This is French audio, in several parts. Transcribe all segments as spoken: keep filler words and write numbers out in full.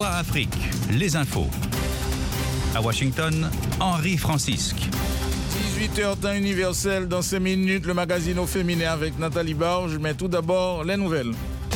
Afrique, les infos. À Washington, Henri Francisque. dix-huit heures temps universel, dans cinq minutes, le magazine au féminin avec Nathalie Barge. Mais tout d'abord, les nouvelles.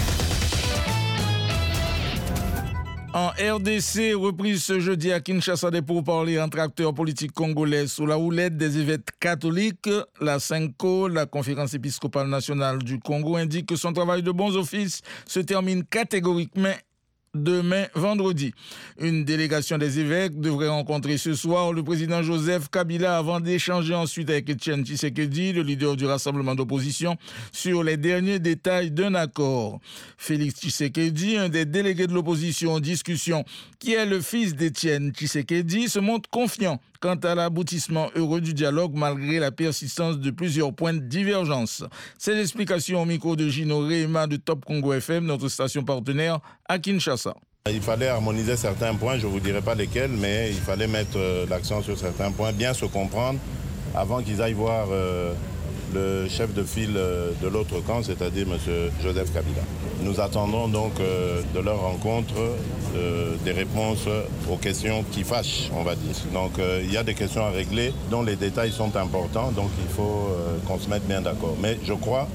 En R D C, reprise ce jeudi à Kinshasa des pourparlers entre acteurs politiques congolais sous la houlette des évêques catholiques. La CENCO, la Conférence épiscopale nationale du Congo, indique que son travail de bons offices se termine catégoriquement demain, vendredi. Une délégation des évêques devrait rencontrer ce soir le président Joseph Kabila avant d'échanger ensuite avec Etienne Tshisekedi, le leader du rassemblement d'opposition, sur les derniers détails d'un accord. Félix Tshisekedi, un des délégués de l'opposition en discussion, qui est le fils d'Etienne Tshisekedi, se montre confiant quant à l'aboutissement heureux du dialogue malgré la persistance de plusieurs points de divergence. C'est l'explication au micro de Gino Rehema de Top Congo F M, notre station partenaire à Kinshasa. Il fallait harmoniser certains points, je ne vous dirai pas lesquels, mais il fallait mettre euh, l'accent sur certains points, bien se comprendre avant qu'ils aillent voir euh, le chef de file euh, de l'autre camp, c'est-à-dire M. Joseph Kabila. Nous attendons donc euh, de leur rencontre euh, des réponses aux questions qui fâchent, on va dire. Donc euh, il y a des questions à régler dont les détails sont importants, donc il faut euh, qu'on se mette bien d'accord. Mais je crois,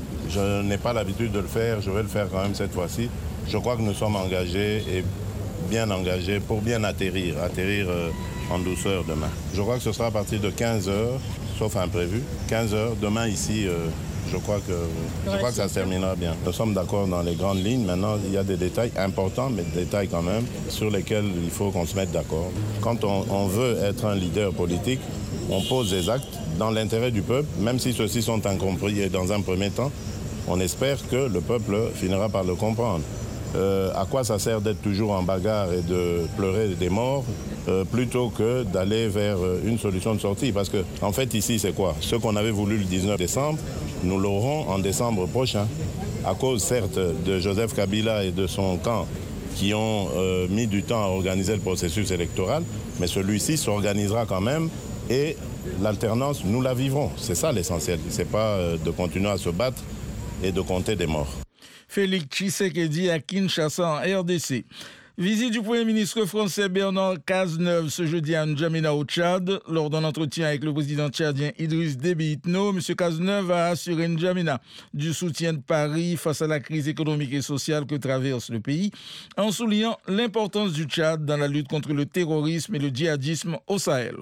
je n'ai pas l'habitude de le faire, je vais le faire quand même cette fois-ci. Je crois que nous sommes engagés et bien engagés pour bien atterrir, atterrir euh, en douceur demain. Je crois que ce sera à partir de quinze heures, sauf imprévu. quinze heures, demain ici, euh, je, crois que, je crois que ça se terminera bien. Nous sommes d'accord dans les grandes lignes. Maintenant, il y a des détails importants, mais des détails quand même, sur lesquels il faut qu'on se mette d'accord. Quand on, on veut être un leader politique, on pose des actes dans l'intérêt du peuple, même si ceux-ci sont incompris et dans un premier temps, on espère que le peuple finira par le comprendre. Euh, à quoi ça sert d'être toujours en bagarre et de pleurer des morts euh, plutôt que d'aller vers une solution de sortie? Parce que, en fait, ici, c'est quoi? Ce qu'on avait voulu le dix-neuf décembre, nous l'aurons en décembre prochain. À cause, certes, de Joseph Kabila et de son camp qui ont euh, mis du temps à organiser le processus électoral, mais celui-ci s'organisera quand même et l'alternance, nous la vivrons. C'est ça l'essentiel. C'est pas euh, de continuer à se battre et de compter des morts. Félix Tshisekedi à Kinshasa en R D C. Visite du Premier ministre français Bernard Cazeneuve ce jeudi à N'Djamena au Tchad. Lors d'un entretien avec le président tchadien Idriss Déby Itno, M. Cazeneuve a assuré N'Djamena du soutien de Paris face à la crise économique et sociale que traverse le pays, en soulignant l'importance du Tchad dans la lutte contre le terrorisme et le djihadisme au Sahel.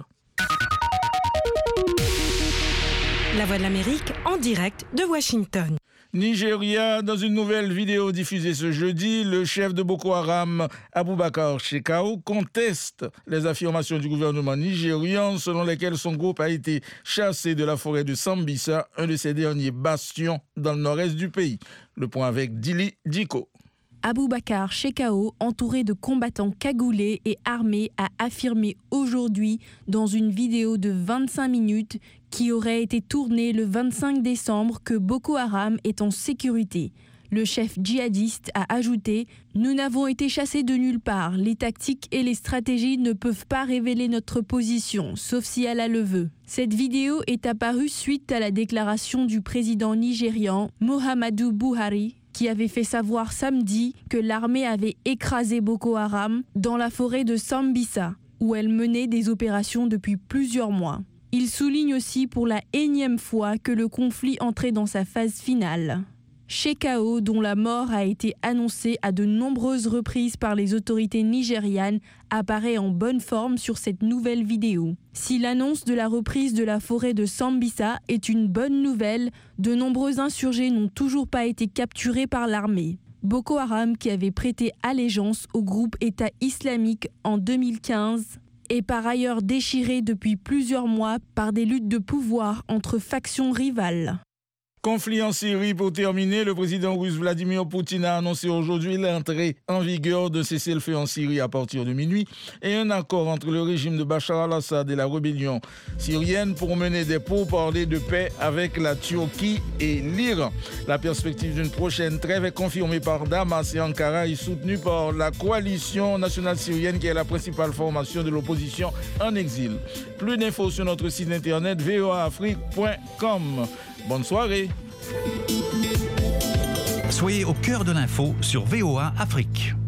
La Voix de l'Amérique en direct de Washington. Nigeria, dans une nouvelle vidéo diffusée ce jeudi, le chef de Boko Haram, Abubakar Shekau, conteste les affirmations du gouvernement nigérian selon lesquelles son groupe a été chassé de la forêt de Sambisa, un de ses derniers bastions dans le nord-est du pays. Le point avec Dili Diko. Abubakar Shekau, entouré de combattants cagoulés et armés, a affirmé aujourd'hui dans une vidéo de vingt-cinq minutes qui aurait été tournée le vingt-cinq décembre que Boko Haram est en sécurité. Le chef djihadiste a ajouté « Nous n'avons été chassés de nulle part. Les tactiques et les stratégies ne peuvent pas révéler notre position, sauf si Allah le veut. » Cette vidéo est apparue suite à la déclaration du président nigérian Muhammadu Buhari, qui avait fait savoir samedi que l'armée avait écrasé Boko Haram dans la forêt de Sambisa, où elle menait des opérations depuis plusieurs mois. Il souligne aussi pour la énième fois que le conflit entrait dans sa phase finale. Shekau, dont la mort a été annoncée à de nombreuses reprises par les autorités nigérianes, apparaît en bonne forme sur cette nouvelle vidéo. Si l'annonce de la reprise de la forêt de Sambisa est une bonne nouvelle, de nombreux insurgés n'ont toujours pas été capturés par l'armée. Boko Haram, qui avait prêté allégeance au groupe État islamique en deux mille quinze, est par ailleurs déchiré depuis plusieurs mois par des luttes de pouvoir entre factions rivales. Conflit en Syrie pour terminer, le président russe Vladimir Poutine a annoncé aujourd'hui l'entrée en vigueur de cessez-le-feu en Syrie à partir de minuit et un accord entre le régime de Bachar al-Assad et la rébellion syrienne pour mener des pourparlers de paix avec la Turquie et l'Iran. La perspective d'une prochaine trêve est confirmée par Damas et Ankara et soutenue par la coalition nationale syrienne qui est la principale formation de l'opposition en exil. Plus d'infos sur notre site internet v o a afrique point com. Bonne soirée. Soyez au cœur de l'info sur V O A Afrique.